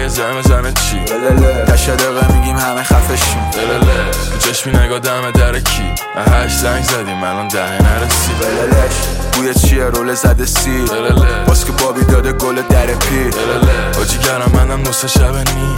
یه زمه زنه چی تشه دقیقه میگیم همه خفشیم تو چشمی نگاه دمه در کی 8 زنگ زدیم الان دهه نرسی بوی چیه رول زده سی باز که بابی داده گل در پی آجی گرم منم نصف شب نی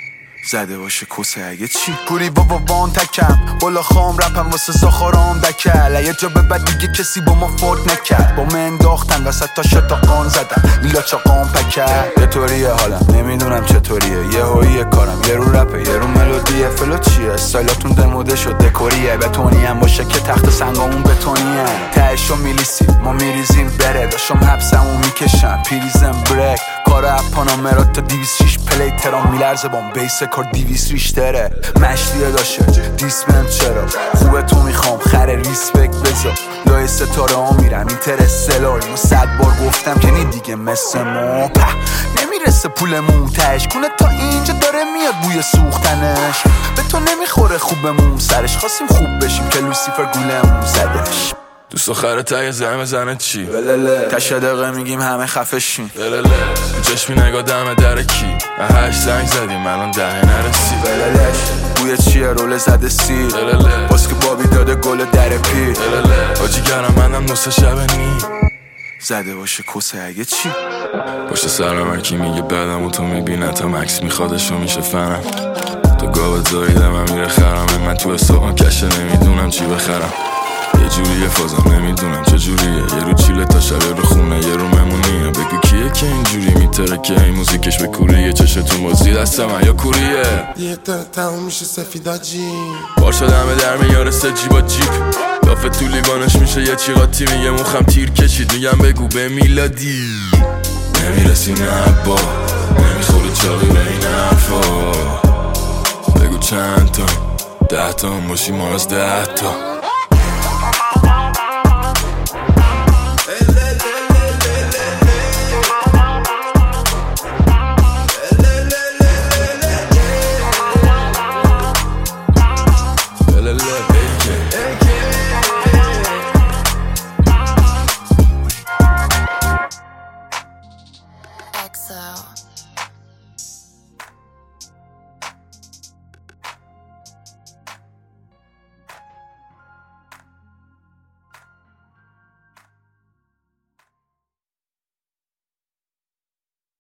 زده باشه کسه اگه چی پوری بابا وان تکم بالا خام رپم واسه زاخارام دکل یه جا به بعد دیگه کسی با ما فوت نکرد با من انداختن وسط تا شتاقان زدن میلا چاقام پکر یه طوریه حالم نمیدونم چطوریه یه هاییه کارم یه رو رپه یه رو ملودیه فلو چیه استایلاتون دموده شد دکوریه بتونی هم باشه که تخت سنگامون بتونیه تهشو میلیسی ما میریزیم بره داشتم حبسمون میکشم پیریزم بریک کار اپانا مراد تا 206 پلی ترام میلرزه بام بیس کار 200 ریشتره مشتیه داشه دیسمن چرا خوبه تو میخوام خره ریسپکت بذار لای ستاره ها میرم اینترستلار اینو 100 بار گفتم که نی دیگه مثل ما نمیرسه پولمون تش کنه تا اینجا داره میاد بوی سوختنش به تو نمیخوره خوبمون سرش خواستیم خوب بشیم که لوسیفر گولمون زدش دوست دختر ته زمه زنه چی تشه دقیقه میگیم همه خفشیم تو چشمی نگاه دمه در کی 8 زنگ زدیم الان دهه نرسی بوی چیه رول زده سی باز که بابی داده گل در پی آجی گرم منم نصف شب نی زده باشه کسه اگه چی پشت سرم هرکی میگه بدم و تو میبینه تا مکس میخوادشو میشه فنم تو گاوت زاییدم من میره خرم من تو استوان کشه نمیدونم چی بخرم یه جوریه فازم نمیدونم چجوریه یه رو چیله تا شب رو خونه یه رو ممونیه بگو کیه که اینجوری میتره که این موزیکش به کوریه چشتون بازی دست من یا کوریه یه داره تموم میشه سفیداجی بار شدمه در میارسه جیبا جیپ لافه تو لیوانش میشه یه چی قاطی میگه مخم تیر کشید میگم بگو به میلادی نمیرسی نه با نمیخوری چاقی به این حرفا بگو چند تا 10 تا باشی ما از 10 تا